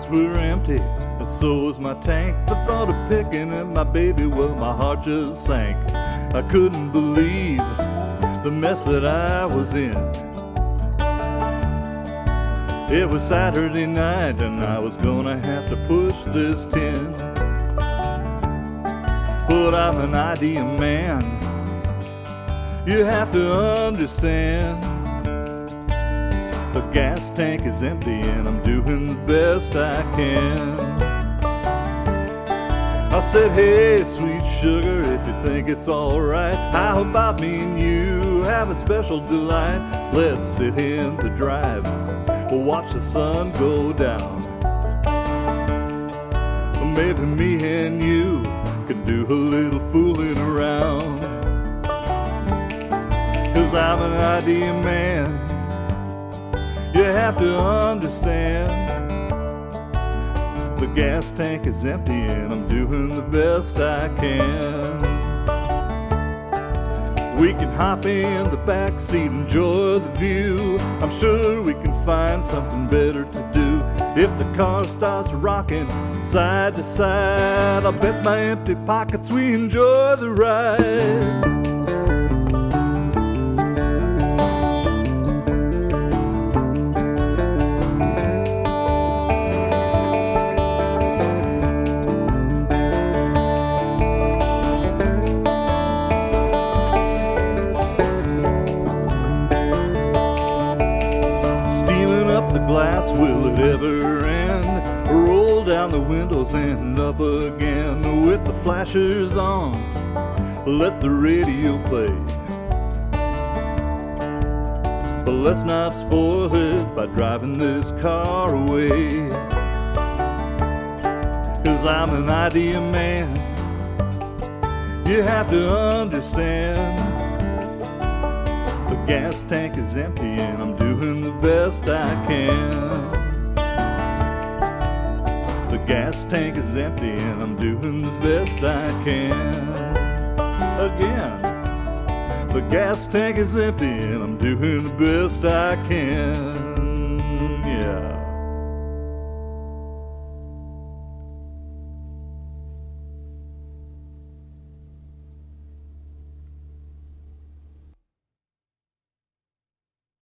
were empty, and so was my tank. The thought of picking at my baby, well, my heart just sank. I couldn't believe the mess that I was in. It was Saturday night, and I was gonna have to push this tin. But I'm an idea man, you have to understand. The gas tank is empty and I'm doing the best I can. I said, hey, sweet sugar, if you think it's alright, how about me and you have a special delight? Let's sit in the drive, we'll watch the sun go down. Maybe me and you can do a little fooling around. 'Cause I'm an idea man, you have to understand. The gas tank is empty and I'm doing the best I can. We can hop in the back seat, enjoy the view. I'm sure we can find something better to do. If the car starts rocking side to side, I'll bet my empty pockets we enjoy the ride. The glass, will it ever end? Roll down the windows and up again. With the flashers on, let the radio play. But let's not spoil it by driving this car away. 'Cause I'm an idea man, you have to understand. The gas tank is empty and I'm doing the best I can. The gas tank is empty and I'm doing the best I can. Again, the gas tank is empty and I'm doing the best I can.